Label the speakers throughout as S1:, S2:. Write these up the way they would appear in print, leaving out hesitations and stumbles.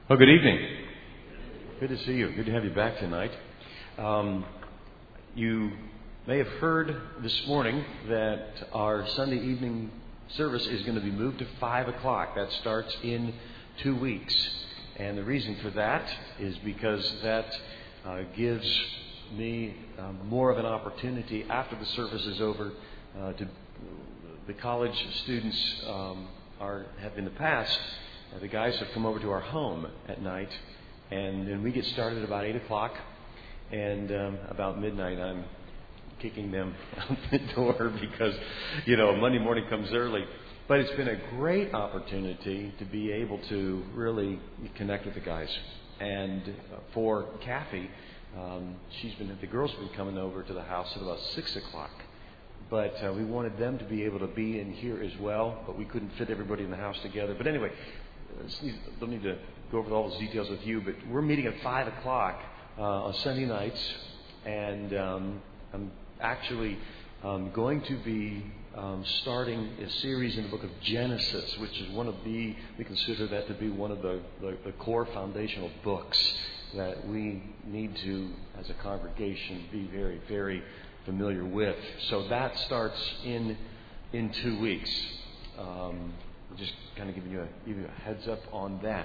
S1: Well, good evening. Good to see you. Good to have you back tonight. You may have heard this morning that our Sunday evening service is going to be moved to 5 o'clock. That starts in 2 weeks. And the reason for that is because that gives me more of an opportunity after the service is over to the college students have in the past. The guys have come over to our home at night, and then we get started at about 8 o'clock, and about midnight I'm kicking them out the door because, Monday morning comes early. But it's been a great opportunity to be able to really connect with the guys. And for Kathy, the girls have been coming over to the house at about 6 o'clock. But we wanted them to be able to be in here as well, but we couldn't fit everybody in the house together. But anyway, don't need to go over all those details with you, but we're meeting at 5 o'clock on Sunday nights, and I'm actually going to be starting a series in the book of Genesis, which is we consider that to be one of the core foundational books that we need to, as a congregation, be very, very familiar with. So that starts in 2 weeks. Just kind of giving you a heads up on that.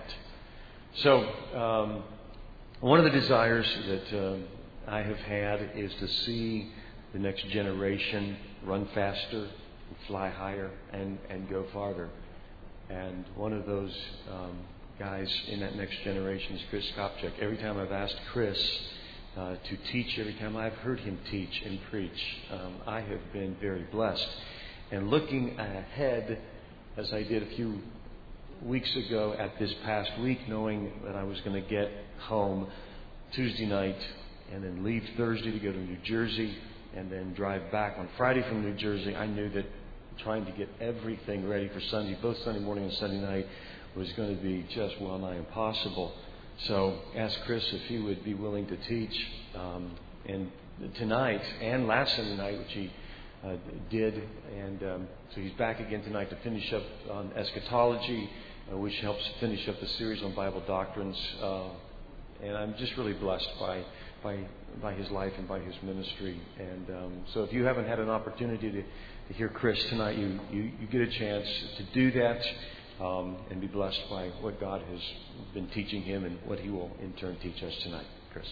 S1: So one of the desires that I have had is to see the next generation run faster, fly higher, and go farther. And one of those guys in that next generation is Chris Kopchak. Every time I've asked Chris to teach, every time I've heard him teach and preach, I have been very blessed. And looking ahead, as I did a few weeks ago at this past week, knowing that I was going to get home Tuesday night and then leave Thursday to go to New Jersey and then drive back on Friday from New Jersey, I knew that trying to get everything ready for Sunday, both Sunday morning and Sunday night, was going to be just well nigh impossible. So asked Chris if he would be willing to teach. And tonight and last Sunday night, which he did, and so he's back again tonight to finish up on eschatology, which helps finish up the series on Bible doctrines. And I'm just really blessed by his life and by his ministry. And so if you haven't had an opportunity to hear Chris tonight, you get a chance to do that and be blessed by what God has been teaching him and what he will in turn teach us tonight. Chris.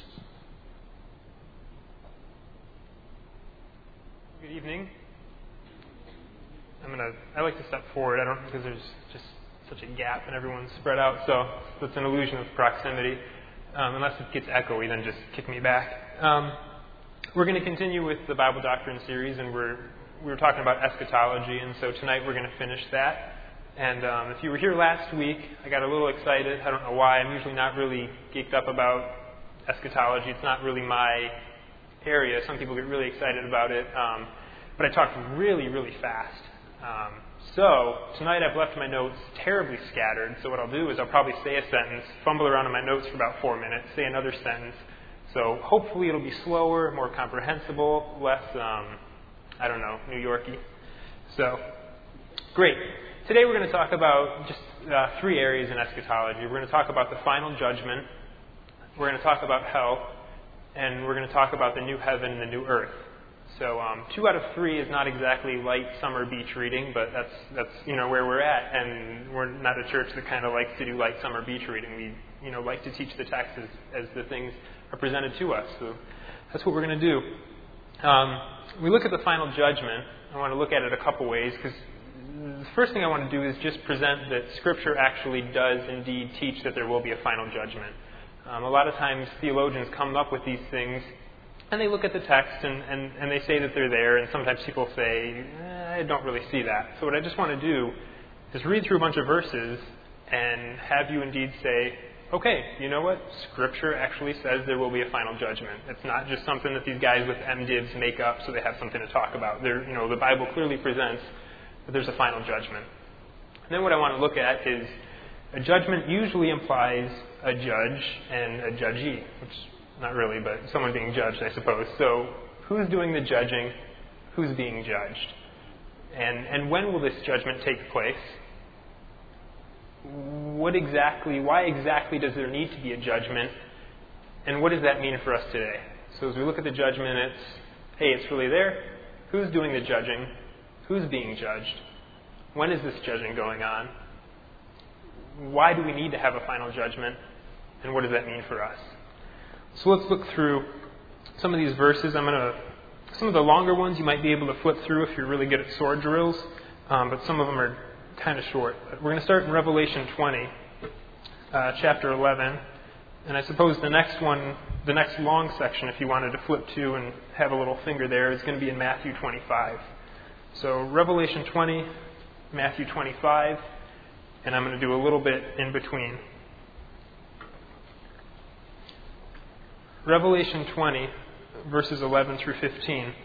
S2: Good evening. I like to step forward. Because there's just such a gap and everyone's spread out, so it's an illusion of proximity. Unless it gets echoey, then just kick me back. We're going to continue with the Bible Doctrine series, and we were talking about eschatology, and so tonight we're going to finish that. And if you were here last week, I got a little excited. I don't know why. I'm usually not really geeked up about eschatology. It's not really my area. Some people get really excited about it. But I talked really, really fast. So tonight I've left my notes terribly scattered. So what I'll do is I'll probably say a sentence, fumble around in my notes for about 4 minutes, say another sentence. So hopefully it'll be slower, more comprehensible, less, New Yorky. So, great. Today we're going to talk about just 3 areas in eschatology. We're going to talk about the final judgment. We're going to talk about hell. And we're going to talk about the new heaven and the new earth. So 2 out of 3 is not exactly light summer beach reading, but that's where we're at. And we're not a church that kind of likes to do light summer beach reading. We like to teach the text as the things are presented to us. So that's what we're going to do. We look at the final judgment. I want to look at it a couple ways, because the first thing I want to do is just present that Scripture actually does indeed teach that there will be a final judgment. A lot of times theologians come up with these things and they look at the text and they say that they're there, and sometimes people say, I don't really see that. So what I just want to do is read through a bunch of verses and have you indeed say, okay, you know what? Scripture actually says there will be a final judgment. It's not just something that these guys with MDivs make up so they have something to talk about. The Bible clearly presents that there's a final judgment. And then what I want to look at is a judgment usually implies a judge and a judgee, which not really, but someone being judged, I suppose. So who's doing the judging? Who's being judged? And when will this judgment take place? why exactly does there need to be a judgment, and what does that mean for us today? So as we look at the judgment, it's really there. Who's doing the judging? Who's being judged? When is this judging going on? Why do we need to have a final judgment? And what does that mean for us? So let's look through some of these verses. Some of the longer ones you might be able to flip through if you're really good at sword drills, but some of them are kind of short. But we're going to start in Revelation 20, chapter 11. And I suppose the next long section, if you wanted to flip to and have a little finger there, is going to be in Matthew 25. So Revelation 20, Matthew 25, and I'm going to do a little bit in between. Revelation 20, verses 11 through 15.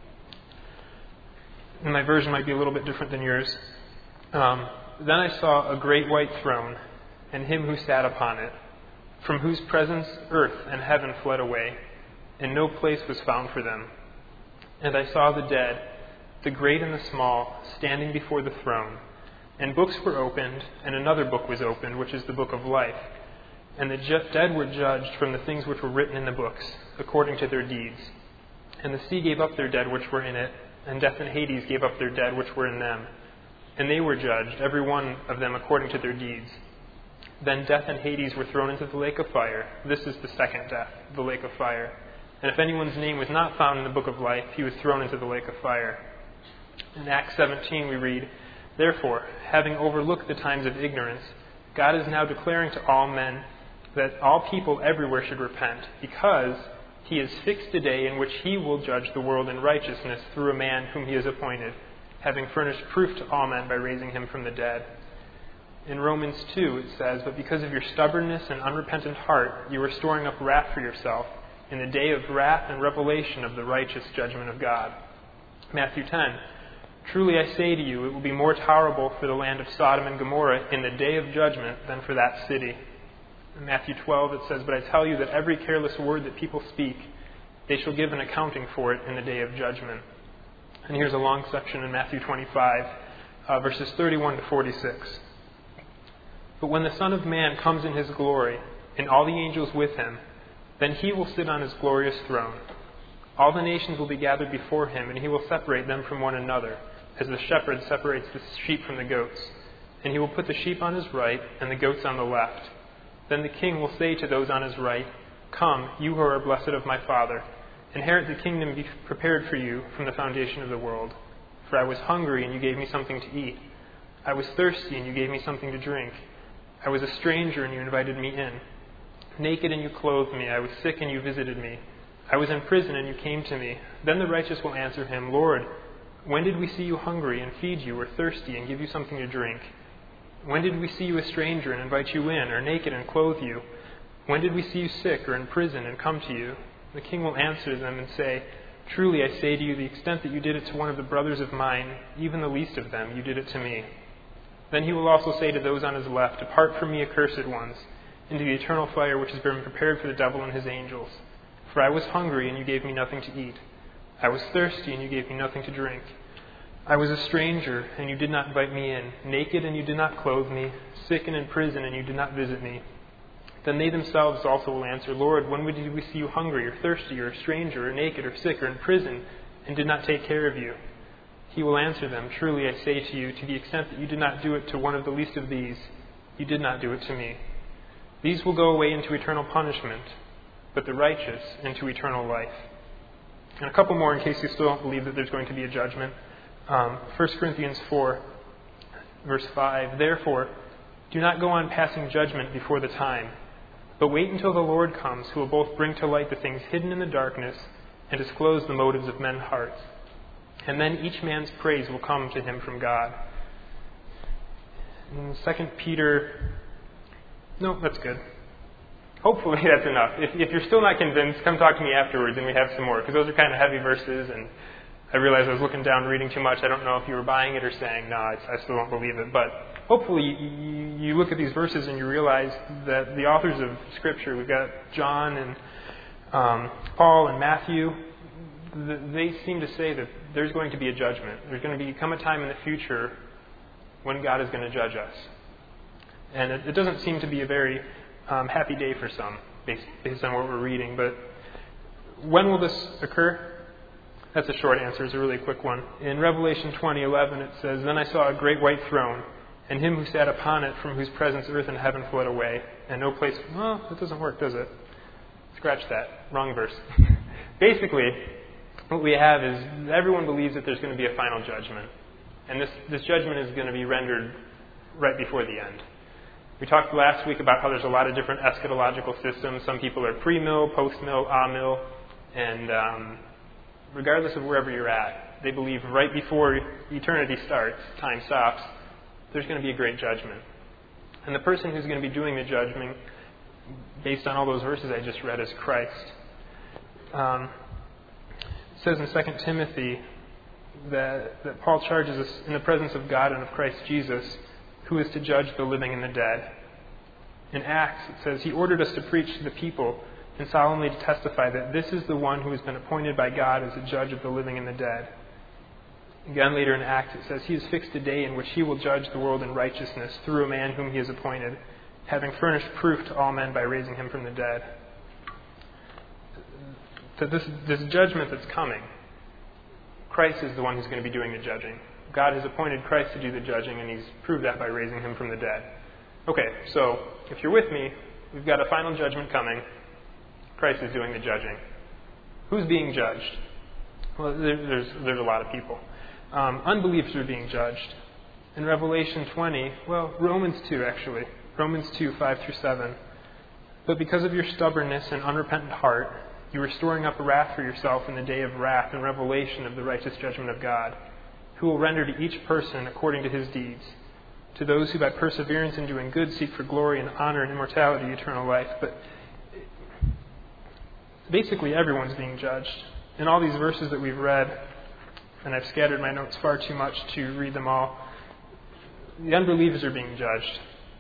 S2: And my version might be a little bit different than yours. Then I saw a great white throne, and him who sat upon it, from whose presence earth and heaven fled away, and no place was found for them. And I saw the dead, the great and the small, standing before the throne. And books were opened, and another book was opened, which is the book of life. And the dead were judged from the things which were written in the books, according to their deeds. And the sea gave up their dead which were in it, and death and Hades gave up their dead which were in them. And they were judged, every one of them according to their deeds. Then death and Hades were thrown into the lake of fire. This is the second death, the lake of fire. And if anyone's name was not found in the book of life, he was thrown into the lake of fire. In Acts 17 we read, Therefore, having overlooked the times of ignorance, God is now declaring to all men that all people everywhere should repent, because he has fixed a day in which he will judge the world in righteousness through a man whom he has appointed, having furnished proof to all men by raising him from the dead. In Romans 2 it says, But because of your stubbornness and unrepentant heart, you are storing up wrath for yourself in the day of wrath and revelation of the righteous judgment of God. Matthew 10, Truly I say to you, it will be more tolerable for the land of Sodom and Gomorrah in the day of judgment than for that city. In Matthew 12 it says, But I tell you that every careless word that people speak, they shall give an accounting for it in the day of judgment. And here's a long section in Matthew 25, verses 31 to 46. But when the Son of Man comes in his glory, and all the angels with him, then he will sit on his glorious throne. All the nations will be gathered before him, and he will separate them from one another, as the shepherd separates the sheep from the goats. And he will put the sheep on his right, and the goats on the left. Then the king will say to those on his right, Come, you who are blessed of my Father, inherit the kingdom prepared for you from the foundation of the world. For I was hungry, and you gave me something to eat. I was thirsty, and you gave me something to drink. I was a stranger, and you invited me in. Naked, and you clothed me. I was sick, and you visited me. I was in prison, and you came to me. Then the righteous will answer him, Lord, when did we see you hungry and feed you, or thirsty and give you something to drink? When did we see you a stranger and invite you in, or naked and clothe you? When did we see you sick or in prison and come to you? The king will answer them and say, Truly I say to you, the extent that you did it to one of the brothers of mine, even the least of them, you did it to me. Then he will also say to those on his left, Depart from me, accursed ones, into the eternal fire which has been prepared for the devil and his angels. For I was hungry, and you gave me nothing to eat. I was thirsty, and you gave me nothing to drink. I was a stranger, and you did not invite me in. Naked, and you did not clothe me. Sick and in prison, and you did not visit me. Then they themselves also will answer, Lord, when did we see you hungry, or thirsty, or a stranger, or naked, or sick, or in prison, and did not take care of you? He will answer them, Truly I say to you, to the extent that you did not do it to one of the least of these, you did not do it to me. These will go away into eternal punishment, but the righteous into eternal life. And a couple more in case you still don't believe that there's going to be a judgment. 1 Corinthians 4, verse 5, Therefore, do not go on passing judgment before the time, but wait until the Lord comes, who will both bring to light the things hidden in the darkness and disclose the motives of men's hearts. And then each man's praise will come to him from God. In 2 Peter... No, that's good. Hopefully that's enough. If you're still not convinced, come talk to me afterwards and we have some more, because those are kind of heavy verses, and I realized I was looking down reading too much. I don't know if you were buying it or saying, no, I still don't believe it. But hopefully you look at these verses and you realize that the authors of Scripture, we've got John and Paul and Matthew, they seem to say that there's going to be a judgment. There's going to come a time in the future when God is going to judge us. And it doesn't seem to be a very happy day for some, based on what we're reading. But when will this occur? That's a short answer. It's a really quick one. In Revelation 20:11, it says, "Then I saw a great white throne, and him who sat upon it, from whose presence earth and heaven fled away, and no place..." Well, that doesn't work, does it? Scratch that. Wrong verse. Basically, what we have is everyone believes that there's going to be a final judgment. And this judgment is going to be rendered right before the end. We talked last week about how there's a lot of different eschatological systems. Some people are pre-mill, post-mill, a-mill, and regardless of wherever you're at, they believe right before eternity starts, time stops, there's going to be a great judgment. And the person who's going to be doing the judgment, based on all those verses I just read, is Christ. It says in 2 Timothy that Paul charges us in the presence of God and of Christ Jesus, who is to judge the living and the dead. In Acts, it says, "He ordered us to preach to the people and solemnly to testify that this is the one who has been appointed by God as a judge of the living and the dead." Again, later in Acts, it says, "He has fixed a day in which he will judge the world in righteousness through a man whom he has appointed, having furnished proof to all men by raising him from the dead." So this judgment that's coming, Christ is the one who's going to be doing the judging. God has appointed Christ to do the judging, and he's proved that by raising him from the dead. Okay, so if you're with me, we've got a final judgment coming. Christ is doing the judging. Who's being judged? Well, there's a lot of people. Unbelievers are being judged. In Revelation 20, well, Romans 2 actually. Romans 2, 5-7. "But because of your stubbornness and unrepentant heart, you are storing up wrath for yourself in the day of wrath and revelation of the righteous judgment of God, who will render to each person according to his deeds. To those who by perseverance in doing good seek for glory and honor and immortality, eternal life." But basically everyone's being judged. In all these verses that we've read, and I've scattered my notes far too much to read them all, the unbelievers are being judged.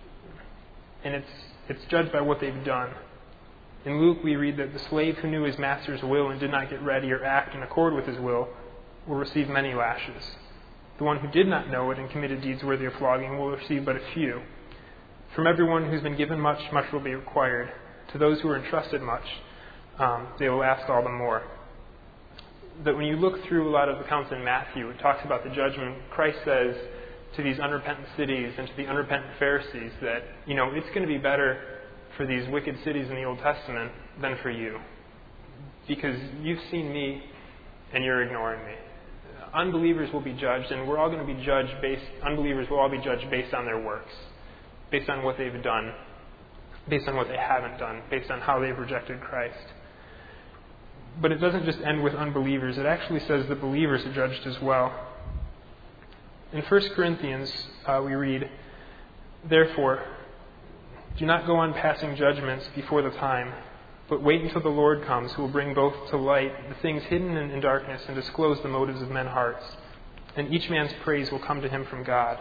S2: And it's judged by what they've done. In Luke, we read that the slave who knew his master's will and did not get ready or act in accord with his will receive many lashes. The one who did not know it and committed deeds worthy of flogging will receive but a few. From everyone who's been given much, much will be required. To those who are entrusted much, they will ask all the more. That when you look through a lot of accounts in Matthew, it talks about the judgment. Christ says to these unrepentant cities and to the unrepentant Pharisees that, it's going to be better for these wicked cities in the Old Testament than for you. Because you've seen me and you're ignoring me. Unbelievers will be judged, and we're all going to be judged unbelievers will all be judged based on their works, based on what they've done, based on what they haven't done, based on how they've rejected Christ. But it doesn't just end with unbelievers. It actually says the believers are judged as well. In 1 Corinthians, we read, "Therefore, do not go on passing judgments before the time, but wait until the Lord comes, who will bring both to light the things hidden in darkness and disclose the motives of men's hearts. And each man's praise will come to him from God."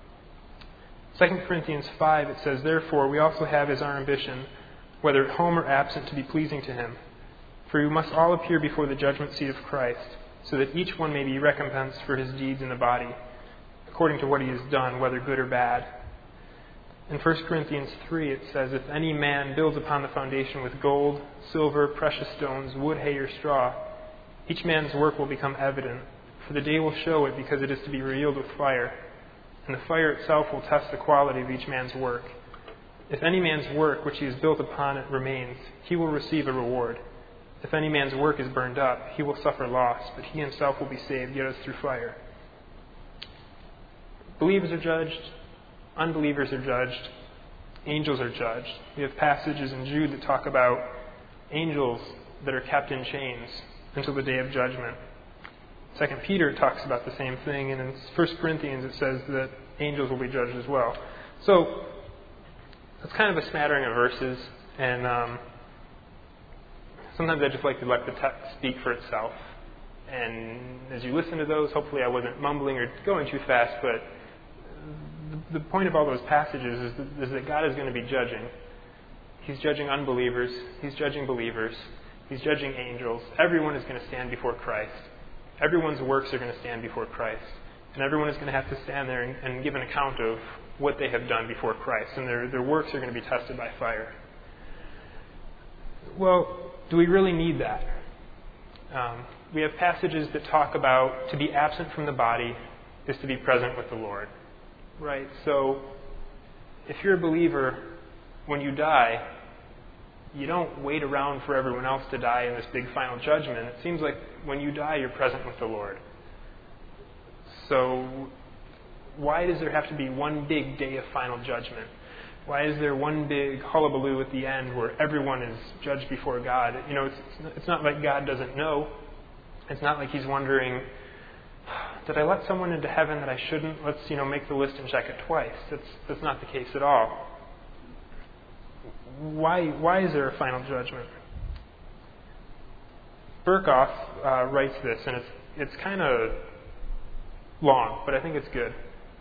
S2: 2 Corinthians 5, it says, "Therefore, we also have as our ambition, whether at home or absent, to be pleasing to him. For we must all appear before the judgment seat of Christ, so that each one may be recompensed for his deeds in the body, according to what he has done, whether good or bad." In 1 Corinthians 3, it says, "If any man builds upon the foundation with gold, silver, precious stones, wood, hay, or straw, each man's work will become evident, for the day will show it, because it is to be revealed with fire. And the fire itself will test the quality of each man's work. If any man's work which he has built upon it remains, he will receive a reward. If any man's work is burned up, he will suffer loss, but he himself will be saved, yet as through fire." Believers are judged. Unbelievers are judged. Angels are judged. We have passages in Jude that talk about angels that are kept in chains until the day of judgment. 2 Peter talks about the same thing, and in 1 Corinthians it says that angels will be judged as well. So that's kind of a smattering of verses, and sometimes I just like to let the text speak for itself. And as you listen to those, hopefully I wasn't mumbling or going too fast, but the point of all those passages is that God is going to be judging. He's judging unbelievers. He's judging believers. He's judging angels. Everyone is going to stand before Christ. Everyone's works are going to stand before Christ. And everyone is going to have to stand there and give an account of what they have done before Christ, and their works are going to be tested by fire. Well, do we really need that? We have passages that talk about to be absent from the body is to be present with the Lord. Right? So, if you're a believer, when you die, you don't wait around for everyone else to die in this big final judgment. It seems like when you die, you're present with the Lord. So, why does there have to be one big day of final judgment? Why is there one big hullabaloo at the end where everyone is judged before God? You know, it's not like God doesn't know. It's not like He's wondering, did I let someone into heaven that I shouldn't? Let's, make the list and check it twice. That's not the case at all. Why is there a final judgment? Berkhoff writes this, and it's kind of long, but I think it's good.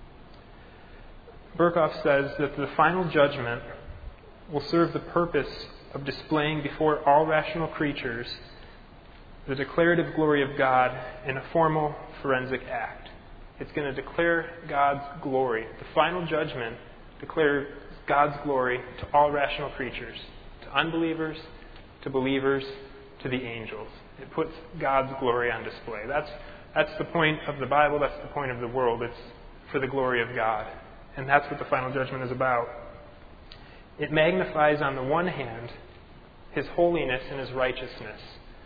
S2: Berkhoff says that the final judgment will serve the purpose of displaying before all rational creatures the declarative glory of God in a formal forensic act. It's going to declare God's glory. The final judgment declares God's glory to all rational creatures, to unbelievers, to believers, to the angels. It puts God's glory on display. That's the point of the Bible. That's the point of the world. It's for the glory of God. And that's what the final judgment is about. It magnifies, on the one hand, His holiness and His righteousness.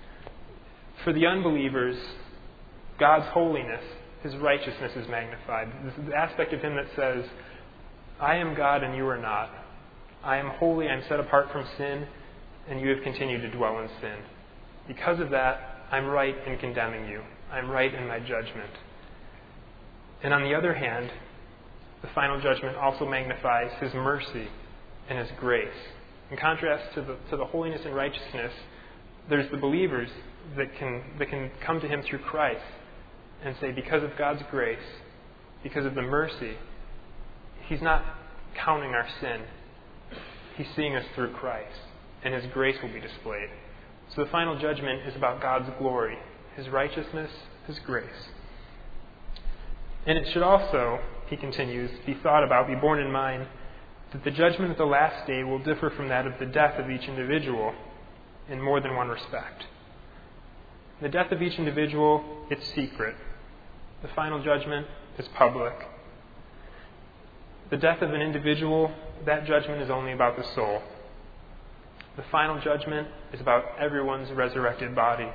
S2: For the unbelievers, God's holiness, His righteousness is magnified. This is the aspect of Him that says, I am God and you are not. I am holy, I am set apart from sin, and you have continued to dwell in sin. Because of that, I'm right in condemning you. I'm right in my judgment. And on the other hand, the final judgment also magnifies His mercy and His grace. In contrast to the holiness and righteousness, there's the believers that can come to Him through Christ and say, because of God's grace, because of the mercy, He's not counting our sin. He's seeing us through Christ, and His grace will be displayed. So the final judgment is about God's glory, His righteousness, His grace. And it should also, he continues, be thought about, be borne in mind, that the judgment of the last day will differ from that of the death of each individual in more than one respect. The death of each individual, it's secret. The final judgment is public. The death of an individual, that judgment is only about the soul. The final judgment is about everyone's resurrected body.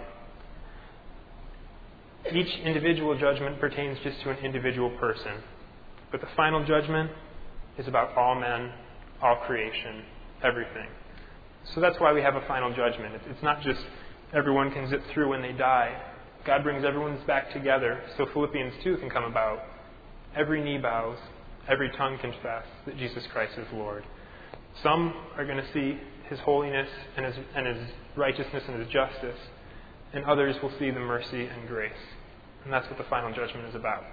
S2: Each individual judgment pertains just to an individual person. But the final judgment is about all men, all creation, everything. So that's why we have a final judgment. It's not just everyone can zip through when they die. God brings everyone's back together so Philippians 2 can come about. Every knee bows, every tongue confess that Jesus Christ is Lord. Some are going to see His holiness and His righteousness and His justice, and others will see the mercy and grace. And that's what the final judgment is about.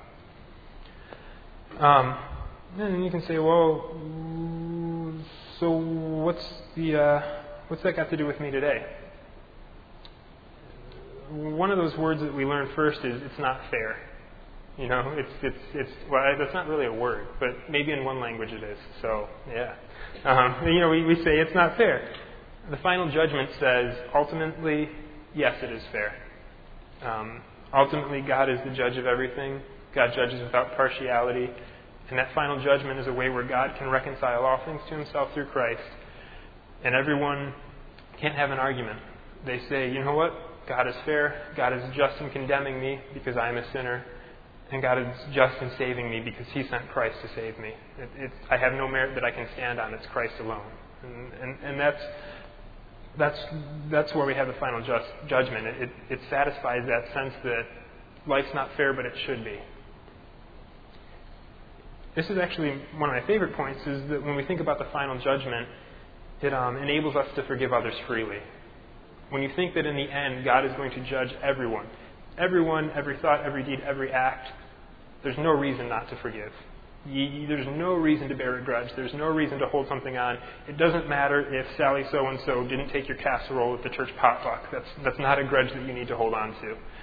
S2: And you can say, well, so what's that got to do with me today? One of those words that we learn first is it's not fair. Well, that's not really a word, but maybe in one language it is. So, yeah. We say it's not fair. The final judgment says, ultimately, yes, it is fair. Ultimately, God is the judge of everything. God judges without partiality. And that final judgment is a way where God can reconcile all things to Himself through Christ. And everyone can't have an argument. They say, you know what? God is fair. God is just in condemning me because I am a sinner. And God is just in saving me because He sent Christ to save me. I have no merit that I can stand on. It's Christ alone. And that's where we have the final judgment. It satisfies that sense that life's not fair, but it should be. This is actually one of my favorite points, is that when we think about the final judgment, it enables us to forgive others freely. When you think that in the end, God is going to judge everyone, every thought, every deed, every act, there's no reason not to forgive. There's no reason to bear a grudge. There's no reason to hold something on. It doesn't matter if Sally so-and-so didn't take your casserole at the church potluck. That's not a grudge that you need to hold on to.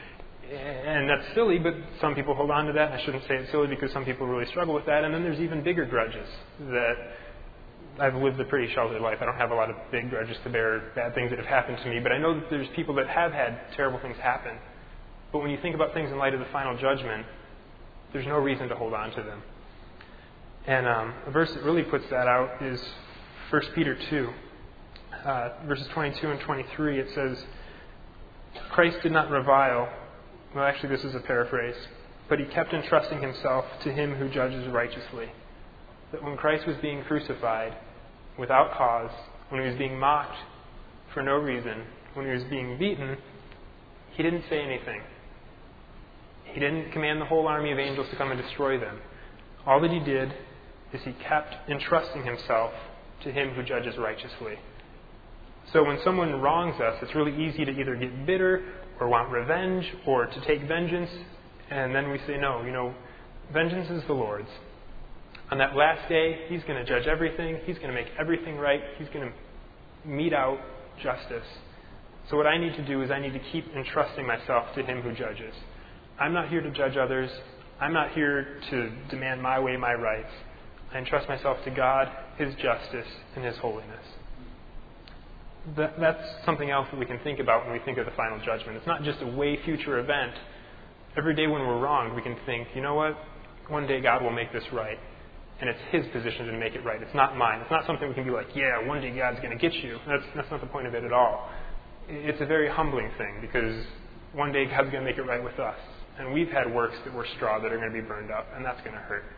S2: And that's silly, but some people hold on to that. I shouldn't say it's silly because some people really struggle with that. And then there's even bigger grudges that I've lived a pretty sheltered life. I don't have a lot of big grudges to bear, bad things that have happened to me. But I know that there's people that have had terrible things happen. But when you think about things in light of the final judgment, there's no reason to hold on to them. And a verse that really puts that out is 1 Peter 2, verses 22 and 23. It says, Christ did not revile. Well, actually, this is a paraphrase. But he kept entrusting himself to him who judges righteously. That when Christ was being crucified without cause, when he was being mocked for no reason, when he was being beaten, he didn't say anything. He didn't command the whole army of angels to come and destroy them. All that he did is he kept entrusting himself to him who judges righteously. So when someone wrongs us, it's really easy to either get bitter or want revenge or to take vengeance. And then we say, no, vengeance is the Lord's. On that last day, he's going to judge everything. He's going to make everything right. He's going to mete out justice. So what I need to do is I need to keep entrusting myself to him who judges. I'm not here to judge others. I'm not here to demand my way, my rights. I entrust myself to God, his justice, and his holiness. That's something else that we can think about when we think of the final judgment. It's not just a way future event. Every day when we're wronged, we can think, you know what? One day God will make this right. And it's his position to make it right. It's not mine. It's not something we can be like, yeah, one day God's going to get you. That's not the point of it at all. It's a very humbling thing because one day God's going to make it right with us. And we've had works that were straw that are going to be burned up, and that's going to hurt.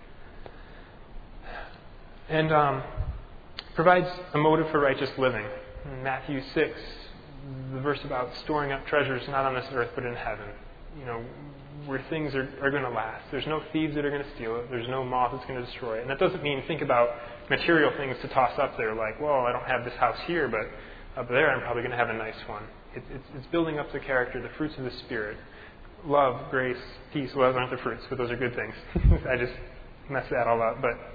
S2: And provides a motive for righteous living. In Matthew 6, the verse about storing up treasures not on this earth but in heaven. Where things are going to last. There's no thieves that are going to steal it. There's no moth that's going to destroy it. And that doesn't mean think about material things to toss up there like, well, I don't have this house here, but up there I'm probably going to have a nice one. It's building up the character, the fruits of the Spirit. Love, grace, peace. Well, those aren't the fruits, but those are good things. I just messed that all up. But,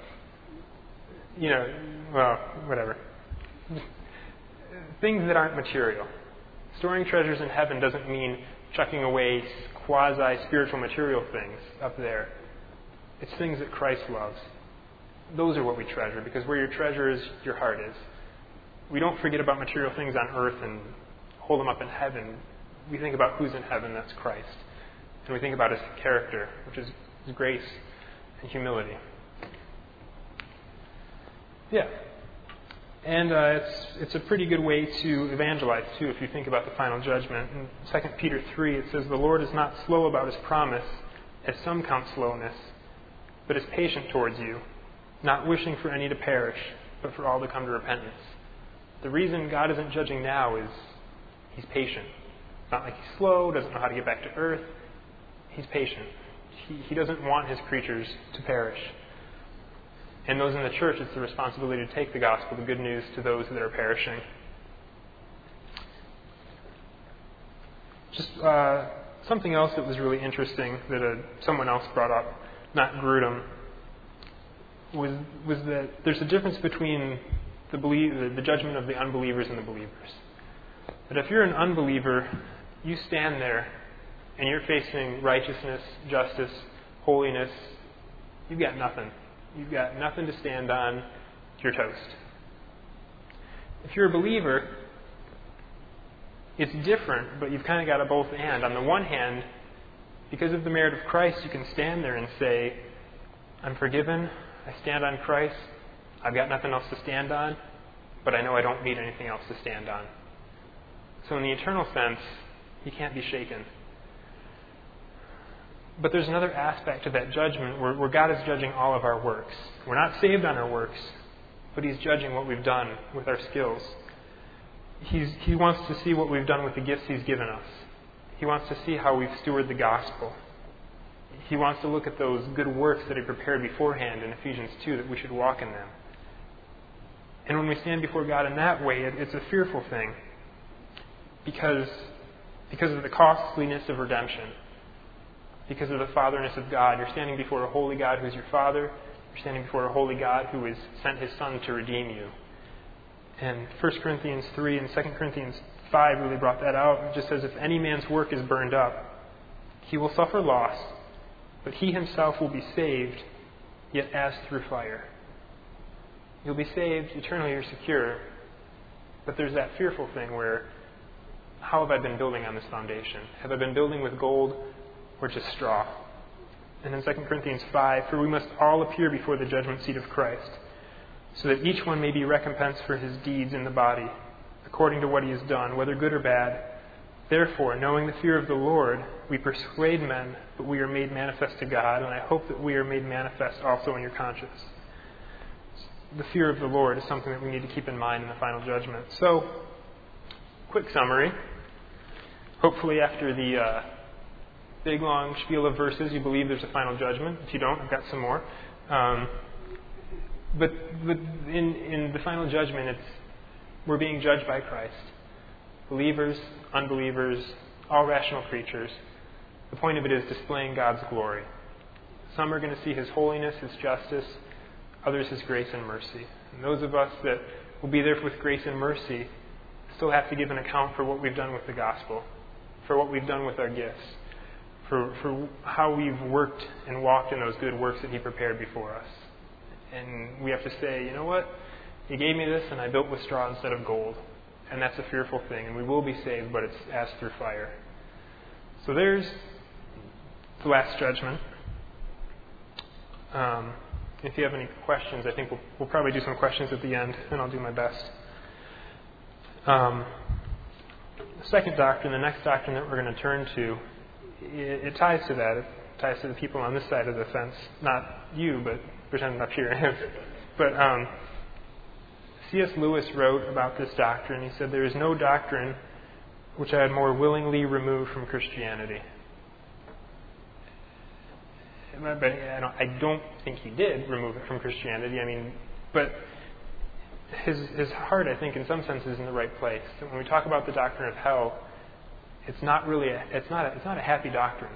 S2: whatever. Things that aren't material. Storing treasures in heaven doesn't mean chucking away quasi-spiritual material things up there. It's things that Christ loves. Those are what we treasure, because where your treasure is, your heart is. We don't forget about material things on earth and hold them up in heaven. We think about who's in heaven, that's Christ. And we think about his character, which is his grace and humility. Yeah. And it's a pretty good way to evangelize, too, if you think about the final judgment. In 2 Peter 3, it says, "The Lord is not slow about his promise, as some count slowness, but is patient towards you, not wishing for any to perish, but for all to come to repentance." The reason God isn't judging now is he's patient. It's not like he's slow, doesn't know how to get back to earth. He's patient. He doesn't want his creatures to perish. And those in the church, it's the responsibility to take the gospel, the good news, to those that are perishing. Just something else that was really interesting that someone else brought up, not Grudem, was that there's a difference between the judgment of the unbelievers and the believers. That if you're an unbeliever, you stand there and you're facing righteousness, justice, holiness, you've got nothing. You've got nothing to stand on. You're toast. If you're a believer, it's different, but you've kind of got a both and. On the one hand, because of the merit of Christ, you can stand there and say, I'm forgiven. I stand on Christ. I've got nothing else to stand on, but I know I don't need anything else to stand on. So in the eternal sense, you can't be shaken. But there's another aspect to that judgment where God is judging all of our works. We're not saved on our works, but he's judging what we've done with our skills. He wants to see what we've done with the gifts he's given us. He wants to see how we've stewarded the gospel. He wants to look at those good works that he prepared beforehand in Ephesians 2, that we should walk in them. And when we stand before God in that way, it's a fearful thing because of the costliness of redemption. Because of the fatherness of God. You're standing before a holy God who's your Father. You're standing before a holy God who has sent his Son to redeem you. And 1 Corinthians 3 and 2 Corinthians 5 really brought that out. It just says, if any man's work is burned up, He will suffer loss, but he himself will be saved, yet as through fire. You'll be saved, eternally you're secure, but there's that fearful thing where, how have I been building on this foundation? Have I been building with gold or just straw? And in 2 Corinthians 5, for we must all appear before the judgment seat of Christ, so that each one may be recompensed for his deeds in the body, according to what he has done, whether good or bad. Therefore, knowing the fear of the Lord, we persuade men, but we are made manifest to God, and I hope that we are made manifest also in your conscience. The fear of the Lord is something that we need to keep in mind in the final judgment. So, quick summary. Hopefully after the big long spiel of verses, you believe there's a final judgment. If you don't, I've got some more. But in the final judgment, we're being judged by Christ. Believers, unbelievers, all rational creatures. The point of it is displaying God's glory. Some are going to see His holiness, His justice, others His grace and mercy. And those of us that will be there with grace and mercy still have to give an account for what we've done with the gospel, for what we've done with our gifts, for how we've worked and walked in those good works that He prepared before us. And we have to say, you know what? He gave me this and I built with straw instead of gold. And that's a fearful thing. And we will be saved, but it's as through fire. So there's the last judgment. If you have any questions, I think we'll probably do some questions at the end, and I'll do my best. The second doctrine, the next doctrine that we're going to turn to, it ties to that. It ties to the people on this side of the fence. Not you, but pretend up here. But C.S. Lewis wrote about this doctrine. He said, there is no doctrine which I had more willingly removed from Christianity. But I don't think he did remove it from Christianity. But his heart, I think, in some sense, is in the right place. And when we talk about the doctrine of hell, it's not a happy doctrine.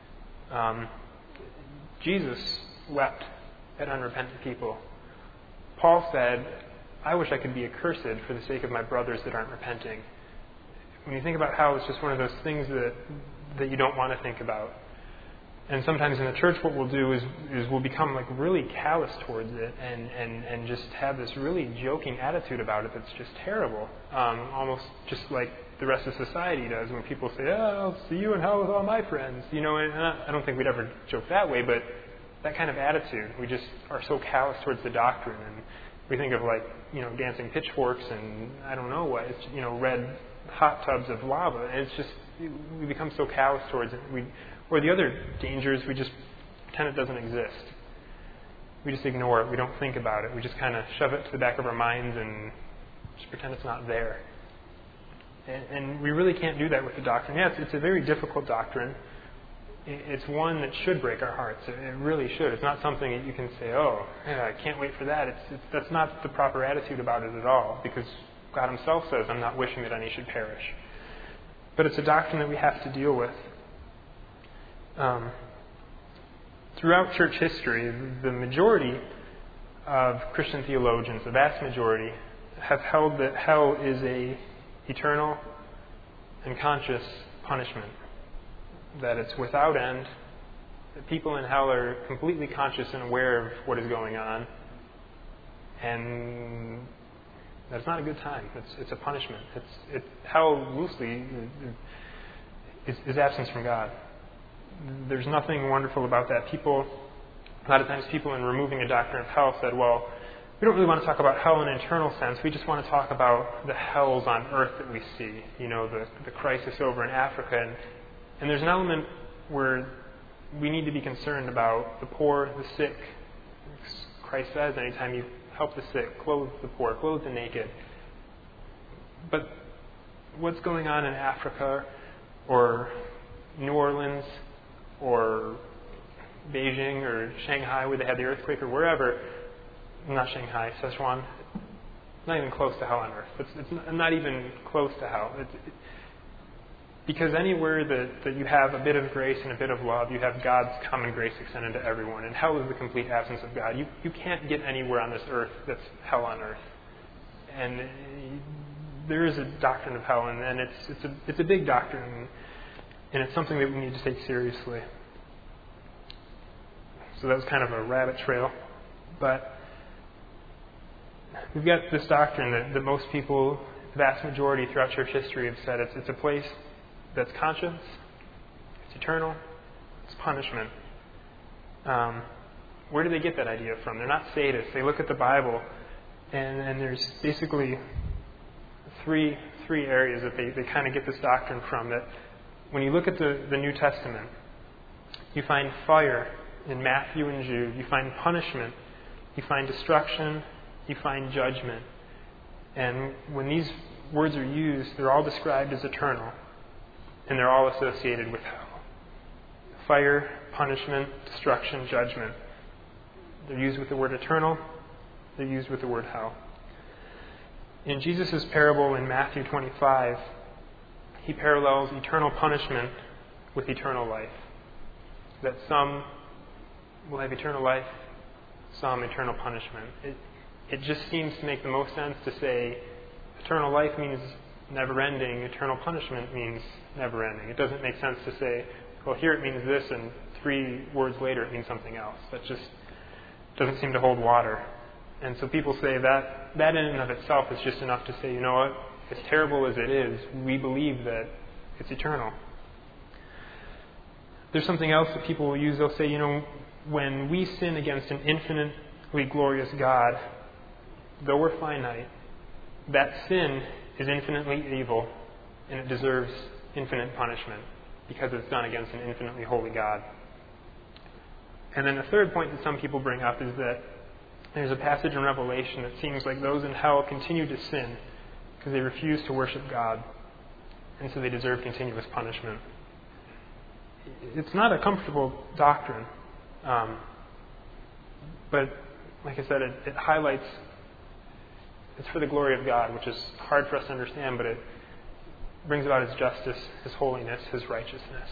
S2: Jesus wept at unrepentant people. Paul said, I wish I could be accursed for the sake of my brothers that aren't repenting. When you think about hell, it's just one of those things that you don't want to think about. And sometimes in the church what we'll do is we'll become like really callous towards it and just have this really joking attitude about it that's just terrible. Almost just like the rest of society does when people say, oh, I'll see you in hell with all my friends. And I don't think we'd ever joke that way, but that kind of attitude, we just are so callous towards the doctrine. And we think of dancing pitchforks and I don't know what, it's, red hot tubs of lava. And it's just, we become so callous towards it. Or the other danger is we just pretend it doesn't exist. We just ignore it. We don't think about it. We just kind of shove it to the back of our minds and just pretend it's not there. And we really can't do that with the doctrine. Yeah, it's a very difficult doctrine. It's one that should break our hearts. It really should. It's not something that you can say, oh, yeah, I can't wait for that. That's not the proper attitude about it at all, because God Himself says, I'm not wishing that any should perish. But it's a doctrine that we have to deal with. Throughout church history, the majority of Christian theologians, the vast majority, have held that hell is a eternal and conscious punishment. That it's without end, that people in hell are completely conscious and aware of what is going on, and that's not a good time. It's a punishment. Hell loosely is absence from God. There's nothing wonderful about that. A lot of times people in removing a doctrine of hell said, well, we don't really want to talk about hell in an eternal sense. We just want to talk about the hells on earth that we see. The crisis over in Africa. And there's an element where we need to be concerned about the poor, the sick. Christ says, anytime you help the sick, clothe the poor, clothe the naked. But what's going on in Africa or New Orleans or Beijing or Shanghai where they had the earthquake or wherever, not Shanghai, Sichuan, not even close to hell on earth. It's not even close to hell. Because anywhere that you have a bit of grace and a bit of love, you have God's common grace extended to everyone. And hell is the complete absence of God. You can't get anywhere on this earth that's hell on earth. And there is a doctrine of hell, and it's a big doctrine. And it's something that we need to take seriously. So that was kind of a rabbit trail. But we've got this doctrine that most people, the vast majority throughout church history, have said it's a place that's conscious, it's eternal, it's punishment. Where do they get that idea from? They're not sadists. They look at the Bible, and there's basically three areas that they kind of get this doctrine from. That when you look at the New Testament, you find fire in Matthew and Jude. You find punishment. You find destruction. You find judgment. And when these words are used, they're all described as eternal, and they're all associated with hell. Fire, punishment, destruction, judgment. They're used with the word eternal. They're used with the word hell. In Jesus' parable in Matthew 25, he parallels eternal punishment with eternal life. That some will have eternal life, some eternal punishment. It just seems to make the most sense to say eternal life means never-ending, eternal punishment means never-ending. It doesn't make sense to say, well, here it means this, and 3 words later it means something else. That just doesn't seem to hold water. And so people say that in and of itself is just enough to say, you know what, as terrible as it is, we believe that it's eternal. There's something else that people will use. They'll say, you know, when we sin against an infinitely glorious God, though we're finite, that sin is infinitely evil, and it deserves infinite punishment because it's done against an infinitely holy God. And then the third point that some people bring up is that there's a passage in Revelation that seems like those in hell continue to sin because they refuse to worship God, and so they deserve continuous punishment. It's not a comfortable doctrine, but like I said, it highlights it's for the glory of God, which is hard for us to understand, but it brings about His justice, His holiness, His righteousness.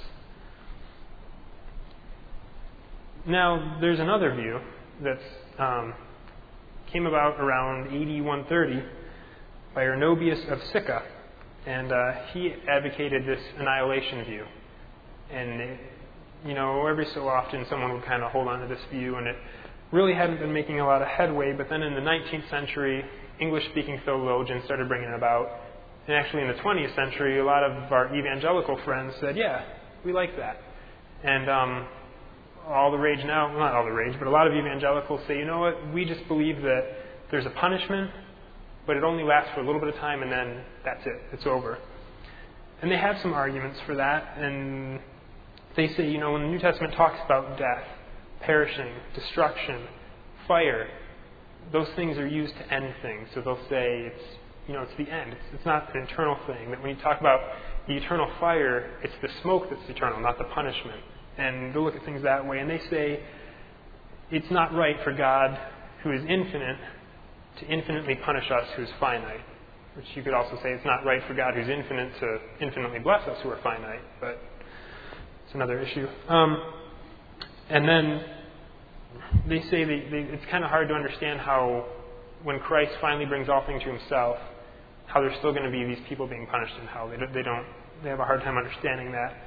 S2: Now, there's another view that's came about around AD 130 by Arnobius of Sicca, and he advocated this annihilation view. And, you know, every so often someone would kind of hold on to this view, and it really hadn't been making a lot of headway, but then in the 19th century, English-speaking theologians started bringing it about. And actually in the 20th century, a lot of our evangelical friends said, yeah, we like that. And all the rage now, well, not all the rage, but a lot of evangelicals say, you know what, we just believe that there's a punishment, but it only lasts for a little bit of time, and then that's it, it's over. And they have some arguments for that, and they say, you know, when the New Testament talks about death, perishing, destruction, fire, those things are used to end things. So they'll say it's the end. It's not an eternal thing. That when you talk about the eternal fire, it's the smoke that's eternal, not the punishment. And they'll look at things that way, and they say it's not right for God, who is infinite, to infinitely punish us who is finite. Which you could also say it's not right for God, who's infinite, to infinitely bless us who are finite. But it's another issue. And then they say it's kind of hard to understand how, when Christ finally brings all things to Himself, how there's still going to be these people being punished in hell. They have a hard time understanding that.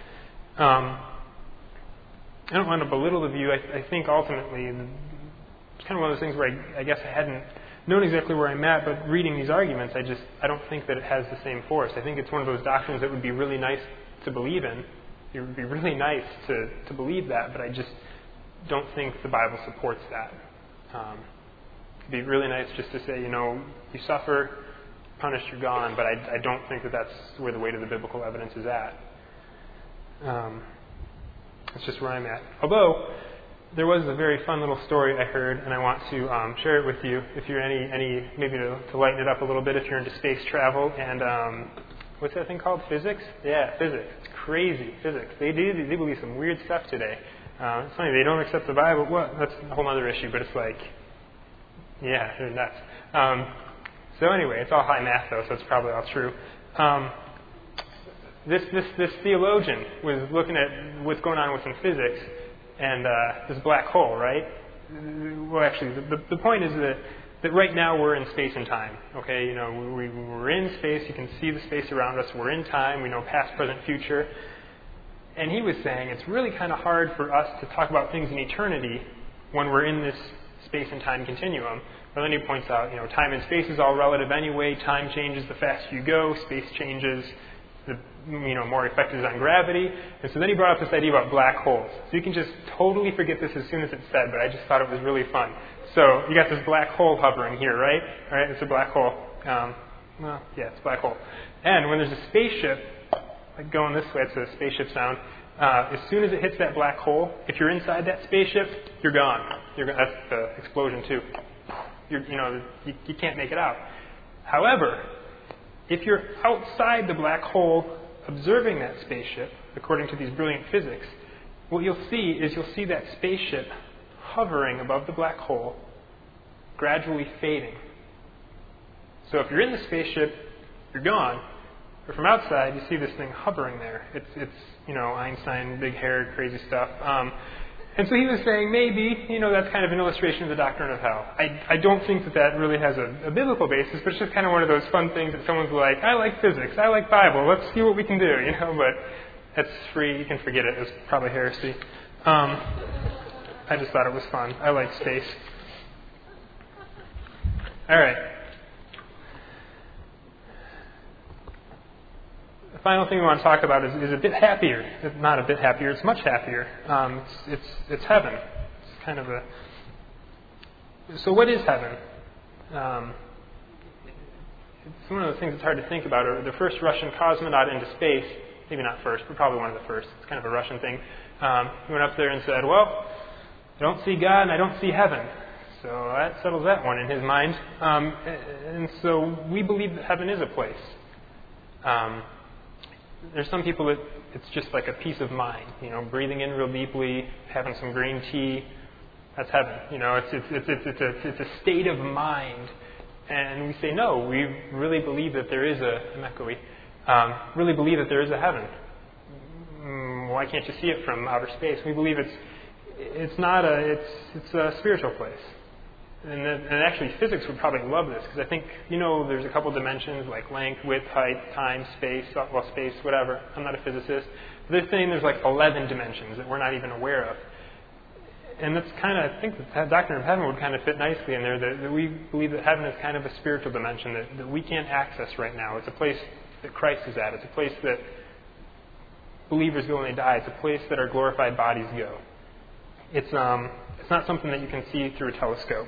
S2: I don't want to belittle the view. I think ultimately it's kind of one of those things where I guess I hadn't known exactly where I'm at, but reading these arguments, I don't think that it has the same force. I think it's one of those doctrines that would be really nice to believe in. It would be really nice to believe that, but I just don't think the Bible supports that. It'd be really nice just to say, you suffer, punished, you're gone, but I don't think that that's where the weight of the biblical evidence is at. That's just where I'm at. Although, there was a very fun little story I heard, and I want to share it with you. If you're any maybe to lighten it up a little bit, if you're into space travel and what's that thing called? Physics? Yeah, physics. It's crazy, physics. They believe some weird stuff today. It's funny, they don't accept the Bible. Well, that's a whole other issue, but it's like, yeah, they're nuts. So anyway, it's all high math though, so it's probably all true. This theologian was looking at what's going on within physics and this black hole, right? Well, actually, the point is that right now we're in space and time. Okay, we're in space. You can see the space around us. We're in time. We know past, present, future. And he was saying it's really kind of hard for us to talk about things in eternity when we're in this space and time continuum. But then he points out, time and space is all relative anyway. Time changes the faster you go. Space changes the more effect is on gravity. And so then he brought up this idea about black holes. So you can just totally forget this as soon as it's said, but I just thought it was really fun. So you got this black hole hovering here, right? All right, it's a black hole. It's a black hole. And when there's a spaceship, like going this way, it's a spaceship sound. As soon as it hits that black hole, if you're inside that spaceship, you're gone. That's the explosion too. You can't make it out. However, if you're outside the black hole observing that spaceship, according to these brilliant physics, what you'll see that spaceship hovering above the black hole, gradually fading. So if you're in the spaceship, you're gone. But from outside, you see this thing hovering there. It's Einstein, big hair, crazy stuff. And so he was saying maybe, that's kind of an illustration of the doctrine of hell. I don't think that really has a biblical basis, but it's just kind of one of those fun things that someone's like, I like physics, I like Bible, let's see what we can do, but that's free, you can forget it, it's probably heresy. I just thought it was fun. I like space. All right. The final thing we want to talk about is a bit happier. It's not a bit happier, it's much happier. It's heaven. It's kind of a... So what is heaven? It's one of those things that's hard to think about. The first Russian cosmonaut into space, maybe not first, but probably one of the first. It's kind of a Russian thing. He went up there and said, well, I don't see God and I don't see heaven. So that settles that one in his mind. And so we believe that heaven is a place. There's some people that it's just like a peace of mind, breathing in real deeply, having some green tea. That's heaven. It's a state of mind. And we say, no, we really believe that there is really believe that there is a heaven. Why can't you see it from outer space? We believe it's a spiritual place. And actually physics would probably love this, because I think, there's a couple dimensions like length, width, height, time, space, whatever. I'm not a physicist. But they're saying there's like 11 dimensions that we're not even aware of. And that's I think the doctrine of heaven would kind of fit nicely in there, that we believe that heaven is kind of a spiritual dimension that we can't access right now. It's a place that Christ is at. It's a place that believers go when they die. It's a place that our glorified bodies go. It's not something that you can see through a telescope.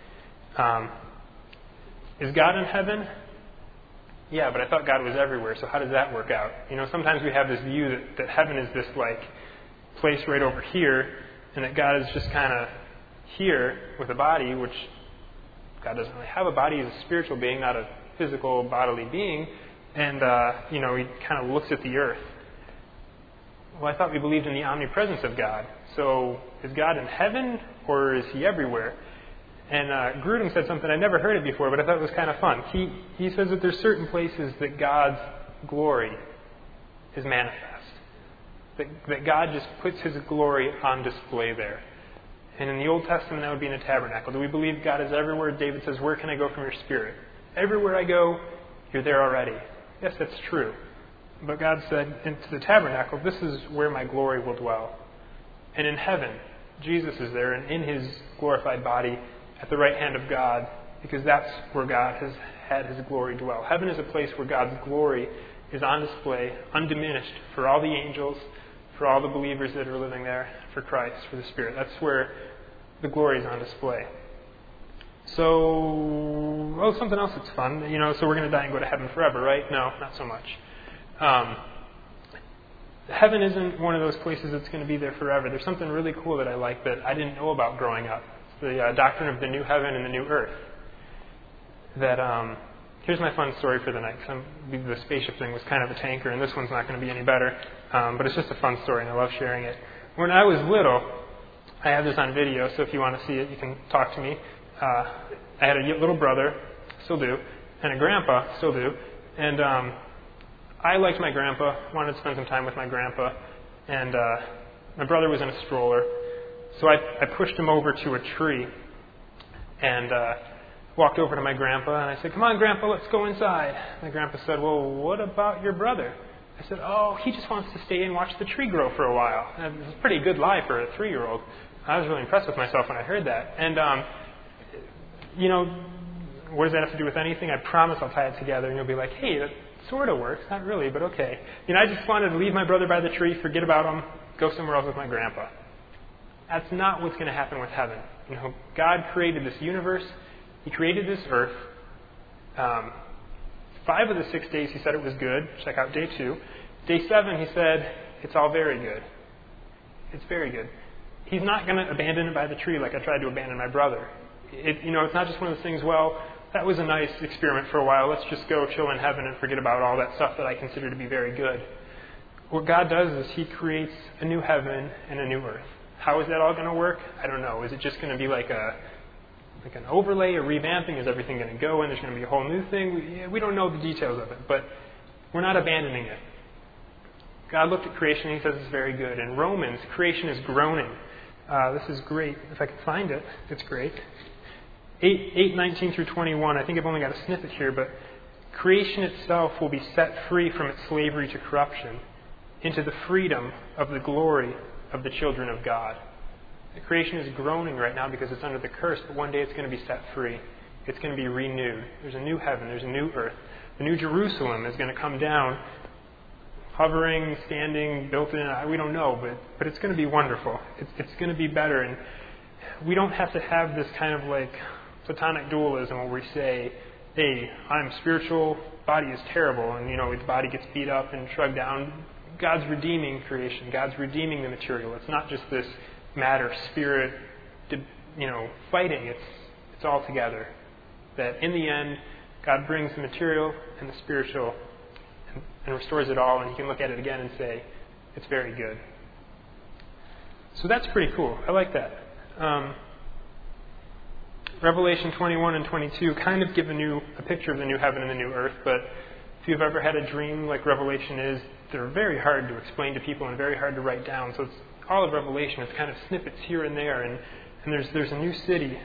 S2: Is God in heaven? Yeah, but I thought God was everywhere, so how does that work out? Sometimes we have this view that heaven is this place right over here, and that God is just kind of here with a body, which God doesn't really have a body. He's a spiritual being, not a physical bodily being, and he kind of looks at the earth. Well, I thought we believed in the omnipresence of God. So is God in heaven, or is he everywhere? And Grudem said something, I never heard it before, but I thought it was kind of fun. He says that there's certain places that God's glory is manifest. That God just puts his glory on display there. And in the Old Testament, that would be in a tabernacle. Do we believe God is everywhere? David says, where can I go from your spirit? Everywhere I go, you're there already. Yes, that's true. But God said, into the tabernacle, this is where my glory will dwell. And in heaven, Jesus is there, and in his glorified body, at the right hand of God, because that's where God has had his glory dwell. Heaven is a place where God's glory is on display, undiminished, for all the angels, for all the believers that are living there, for Christ, for the Spirit. That's where the glory is on display. So, something else that's fun. So we're going to die and go to heaven forever, right? No, not so much. Heaven isn't one of those places that's going to be there forever. There's something really cool that I like that I didn't know about growing up. It's the doctrine of the new heaven and the new earth. Here's my fun story for the night. The spaceship thing was kind of a tanker, and this one's not going to be any better. But it's just a fun story, and I love sharing it. When I was little, I have this on video, so if you want to see it, you can talk to me. I had a little brother, still do, and a grandpa, still do. And I liked my grandpa, wanted to spend some time with my grandpa, and my brother was in a stroller. So I pushed him over to a tree and walked over to my grandpa, and I said, come on, Grandpa, let's go inside. My grandpa said, well, what about your brother? I said, oh, he just wants to stay and watch the tree grow for a while. And it was a pretty good lie for a 3-year-old. I was really impressed with myself when I heard that. And, what does that have to do with anything? I promise I'll tie it together, and you'll be like, hey, that sort of works. Not really, but okay. I just wanted to leave my brother by the tree, forget about him, go somewhere else with my grandpa. That's not what's going to happen with heaven. God created this universe. He created this earth. 5 of the 6 days he said it was good. Check out day 2. Day 7 he said, it's all very good. It's very good. He's not going to abandon it by the tree like I tried to abandon my brother. It's not just one of those things, well, that was a nice experiment for a while. Let's just go chill in heaven and forget about all that stuff that I consider to be very good. What God does is he creates a new heaven and a new earth. How is that all going to work? I don't know. Is it just going to be like an overlay, a revamping? Is everything going to go and there's going to be a whole new thing? We don't know the details of it, but we're not abandoning it. God looked at creation and he says it's very good. In Romans, creation is groaning. This is great. If I can find it, it's great. 8:19 through 21. I think I've only got a snippet here, but creation itself will be set free from its slavery to corruption into the freedom of the glory of the children of God. The creation is groaning right now because it's under the curse, but one day it's going to be set free. It's going to be renewed. There's a new heaven. There's a new earth. The new Jerusalem is going to come down, hovering, standing, built in. We don't know, but it's going to be wonderful. It's going to be better. And we don't have to have this kind of like Platonic dualism where we say, hey, I'm spiritual, body is terrible, and the body gets beat up and shrugged down. God's redeeming creation. God's redeeming the material. It's not just this matter, spirit, fighting. It's all together. That in the end, God brings the material and the spiritual and restores it all, and you can look at it again and say, it's very good. So that's pretty cool. I like that. Revelation 21 and 22 kind of give a picture of the new heaven and the new earth, but if you've ever had a dream like Revelation is, they're very hard to explain to people and very hard to write down. So it's all of Revelation. It's kind of snippets here and there, and there's a new city.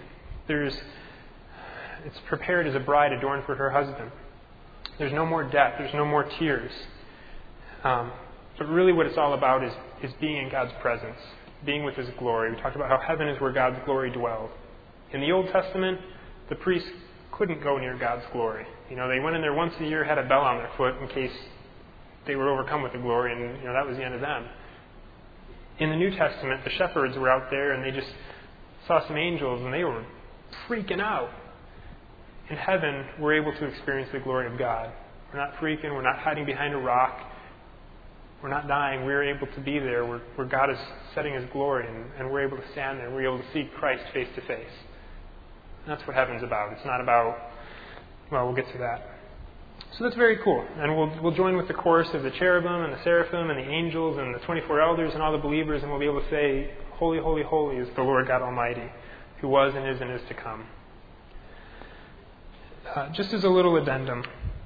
S2: It's prepared as a bride adorned for her husband. There's no more death. There's no more tears. But really what it's all about is being in God's presence, being with His glory. We talked about how heaven is where God's glory dwells. In the Old Testament, the priests couldn't go near God's glory. They went in there once a year, had a bell on their foot in case they were overcome with the glory, and that was the end of them. In the New Testament, the shepherds were out there and they just saw some angels and they were freaking out. In heaven, we're able to experience the glory of God. We're not freaking. We're not hiding behind a rock. We're not dying. We're able to be there where God is setting His glory, and we're able to stand there. We're able to see Christ face to face. That's what heaven's about. It's not about, well, we'll get to that. So that's very cool. And we'll join with the chorus of the cherubim and the seraphim and the angels and the 24 elders and all the believers, and we'll be able to say, holy, holy, holy is the Lord God Almighty, who was and is to come. Just as a little addendum,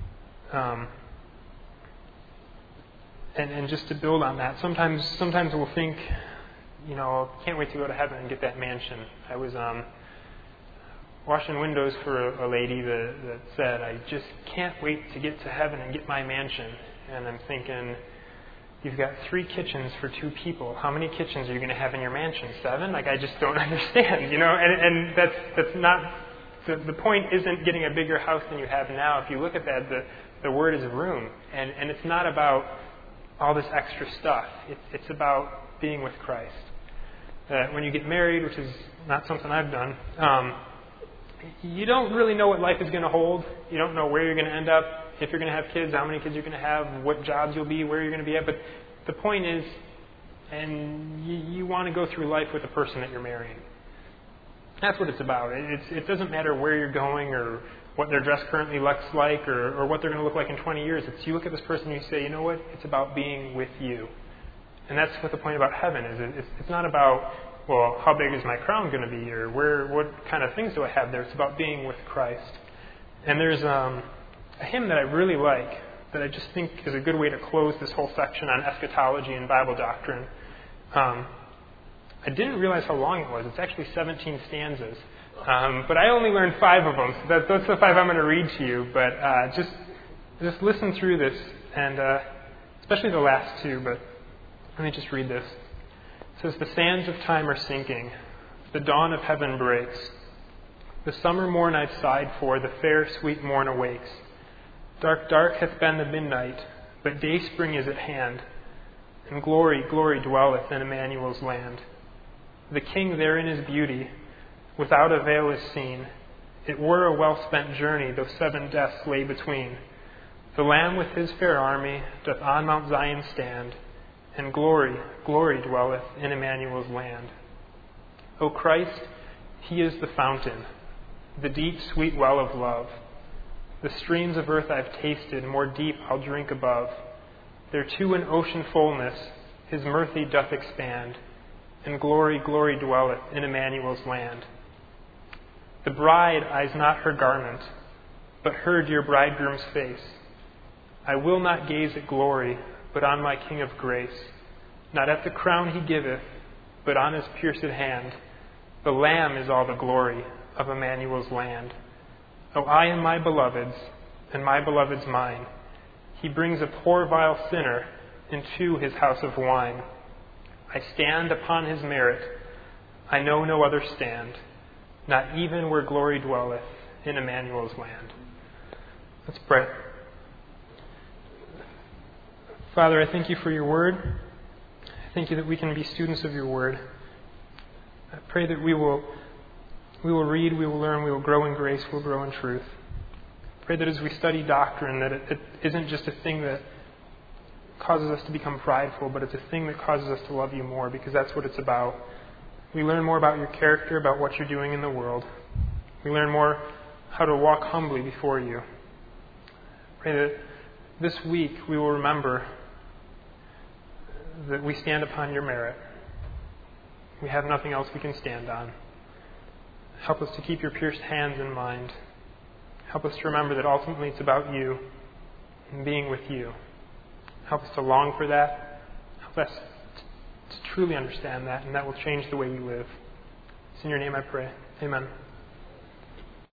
S2: and just to build on that, sometimes we'll think, can't wait to go to heaven and get that mansion. I was washing windows for a lady that said, I just can't wait to get to heaven and get my mansion. And I'm thinking, you've got 3 kitchens for 2 people. How many kitchens are you going to have in your mansion? 7? I just don't understand, and that's not... The point isn't getting a bigger house than you have now. If you look at that, the word is room. And it's not about all this extra stuff. It's about being with Christ. When you get married, which is not something I've done, you don't really know what life is going to hold. You don't know where you're going to end up, if you're going to have kids, how many kids you're going to have, what jobs you'll be, where you're going to be at. But the point is, and you want to go through life with the person that you're marrying. That's what it's about. It doesn't matter where you're going or what their dress currently looks like or what they're going to look like in 20 years. It's you look at this person and you say, you know what? It's about being with you. And that's what the point about heaven is. It's not about, well, how big is my crown going to be or what kind of things do I have there? It's about being with Christ. And there's a hymn that I really like that I just think is a good way to close this whole section on eschatology and Bible doctrine. I didn't realize how long it was. It's actually 17 stanzas. But I only learned 5 of them. So that's the 5 I'm going to read to you. But just listen through this and especially the last two, but let me just read this. It says, "The sands of time are sinking. The dawn of heaven breaks. The summer morn I've sighed for, the fair, sweet morn awakes. Dark, dark hath been the midnight, but day spring is at hand, and glory, glory dwelleth in Emmanuel's land. The King there in his beauty, without a veil is seen. It were a well-spent journey, though 7 deaths lay between. The Lamb with his fair army doth on Mount Zion stand, and glory, glory dwelleth in Emmanuel's land. O Christ, he is the fountain, the deep, sweet well of love. The streams of earth I've tasted, more deep I'll drink above. There too in ocean fullness his mercy doth expand, and glory, glory dwelleth in Emmanuel's land. The bride eyes not her garment, but her dear bridegroom's face. I will not gaze at glory, but on my King of grace. Not at the crown he giveth, but on his pierced hand. The Lamb is all the glory of Emmanuel's land. O I am my beloved's, and my beloved's mine. He brings a poor vile sinner into his house of wine. I stand upon his merit. I know no other stand, not even where glory dwelleth in Emmanuel's land." Let's pray. Father, I thank you for your word. I thank you that we can be students of your word. I pray that we will read, we will learn, we will grow in grace, we will grow in truth. I pray that as we study doctrine, that it isn't just a thing that causes us to become prideful, but it's a thing that causes us to love you more, because that's what it's about. We learn more about your character, about what you're doing in the world. We learn more how to walk humbly before you. I pray that this week we will remember that we stand upon your merit. We have nothing else we can stand on. Help us to keep your pierced hands in mind. Help us to remember that ultimately it's about you and being with you. Help us to long for that. Help us to truly understand that, and that will change the way we live. It's in your name I pray. Amen.